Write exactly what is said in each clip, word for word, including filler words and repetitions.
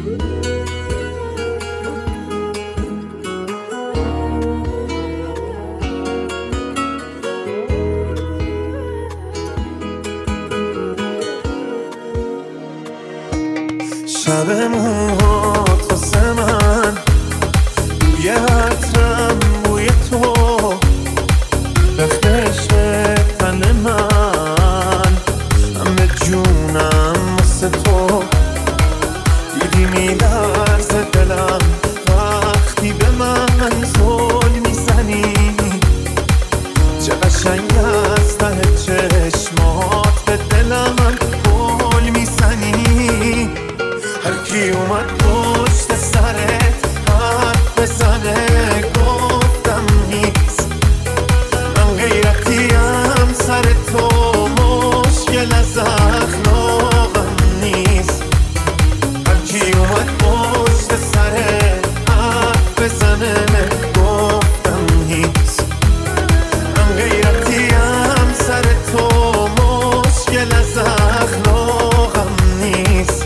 شب موهات واسه من بوی عطرم بوی تو رخت عشق تن من همه جونم واسه تو دیدی میلرزه دلم وقتی به من زل میزنی چه قشنگ از ته چشمات به دلم گل میزنی هر کی اومد پشت سرت حرف بزنه گفتم نیست من غیرتیم سر تو مشکل از اخلاقم نیست هر کی اومد پشت سرت حرف بزنه گفتم نیست من غیرتیم سر تو مشکل از اخلاقم نیست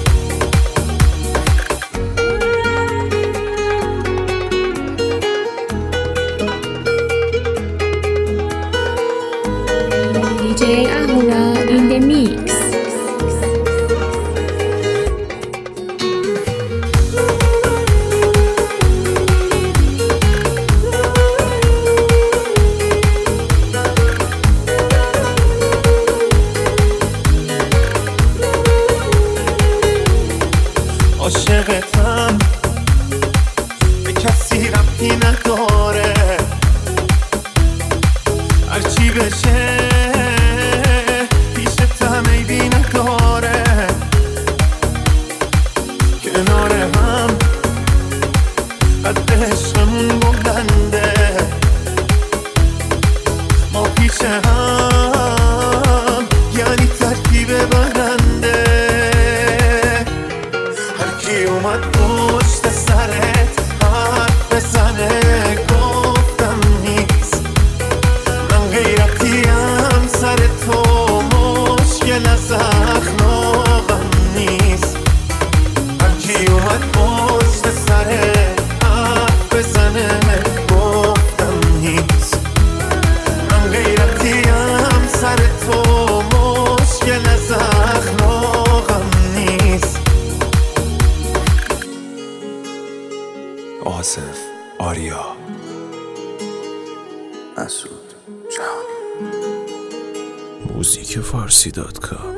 دی جی Ahura in the mix. عاشقتم به کسی ربطی نداره هرچی بشه پیشت هم عیبی نداره کنار هم قد عشقمون بلنده ما پیش هم یعنی ترکیب برنده هر کی اومد پشت سرت حرف بزنه گفتم نیست من غیرتیم سر تو مشکل از اخلاقم نیست هر کی اومد پشت سرت حرف بزنه گفتم نیست من غیرتیم سر تو مشکل از اخلاقم نیست آصف آریا مسعود جهانی موزیک فارسی دات کام